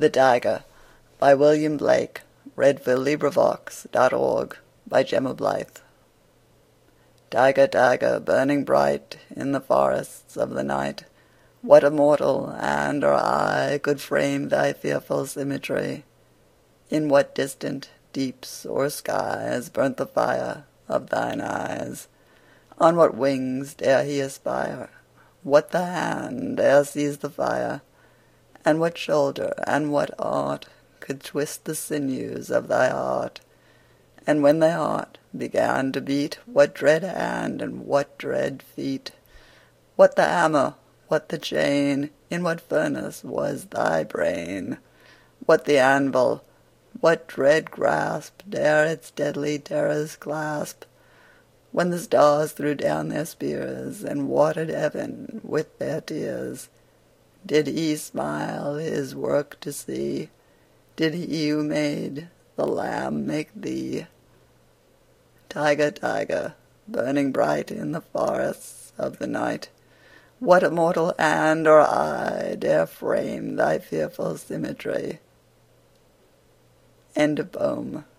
The Dagger by William Blake. LibriVox.org by Gemma Blythe. Dagger, dagger, burning bright in the forests of the night, what immortal hand or eye could frame thy fearful symmetry? In what distant deeps or skies burnt the fire of thine eyes? On what wings dare he aspire? What the hand dare seize the fire? And what shoulder and what art could twist the sinews of thy heart? And when thy heart began to beat, what dread hand and what dread feet? What the hammer, what the chain? In what furnace was thy brain? What the anvil? What dread grasp dare its deadly terrors clasp? When the stars threw down their spears and watered heaven with their tears, did he smile his work to see? Did he who made the Lamb make thee? Tiger, tiger, burning bright in the forests of the night, what immortal hand or eye dare frame thy fearful symmetry? End of poem.